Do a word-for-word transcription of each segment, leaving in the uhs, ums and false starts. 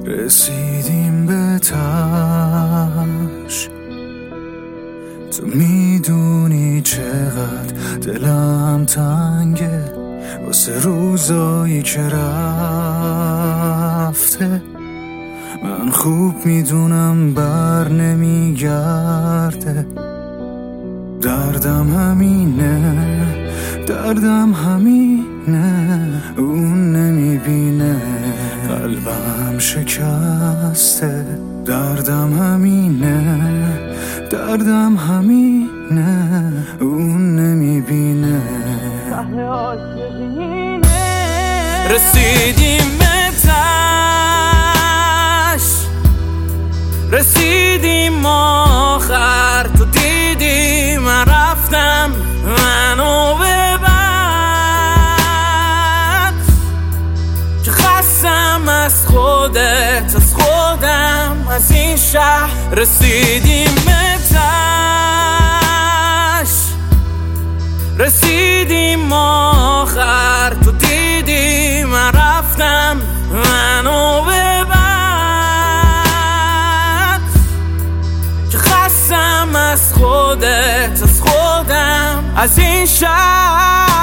رسیدیم به تاش، تو میدونی چقدر دلم تنگه واسه روزایی که رفته. من خوب میدونم بر نمیگرده، دردم همینه، دردم همینه، اون نمیبینه قلبم شکسته. دردم همینه، دردم همینه، اون نمیبینه. رسیدیم به تاش، رسیدیم آخر، تو دیدی من رفتم، منو ببر که خستم از خودت، از خودم، از این شهر. رسیدیم به تاش، رسیدیم آخر، تو دیدی من رفتم، منو ببر که خستم از خودت، از خودم، از این شهر.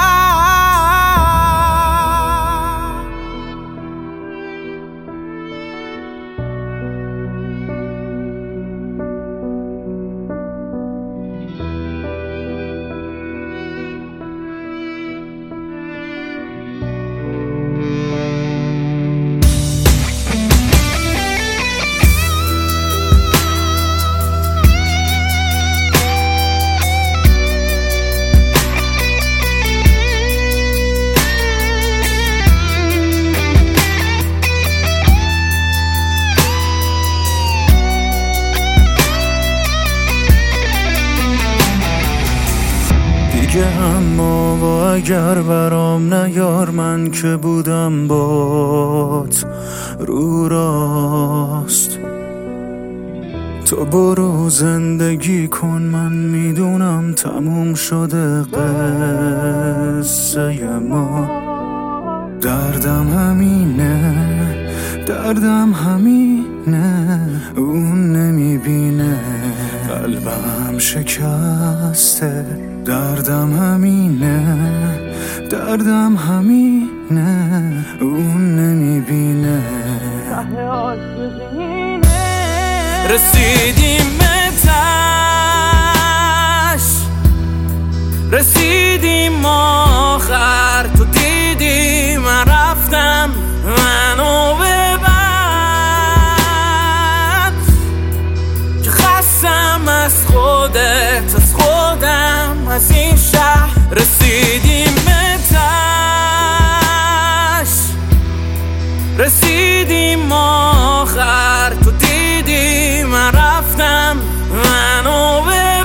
اما و اگر برام نیار، من که بودم بات رو راست. تو برو زندگی کن، من میدونم تموم شده قصه ما. دردم همینه، دردم همینه، اون نمیبینه قلبم شکسته. دردم همینه، دردم همینه، اون نمیبینه. رسیدیم به تاش، رسیدیم آخر، تو دیدی من رفتم، منو ببر که خستم از خودت، از خودم، از این شهر. رسیدیم به تاش، رسیدیم آخر، تو دیدی من رفتم، منو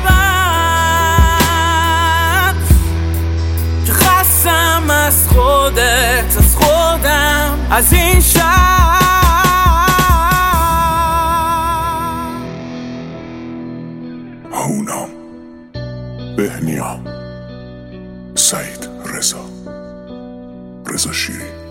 ببر که خستم از خودت، از خودم، از این شهر. هونام بهنیا، سعید رضا، رضا شیری.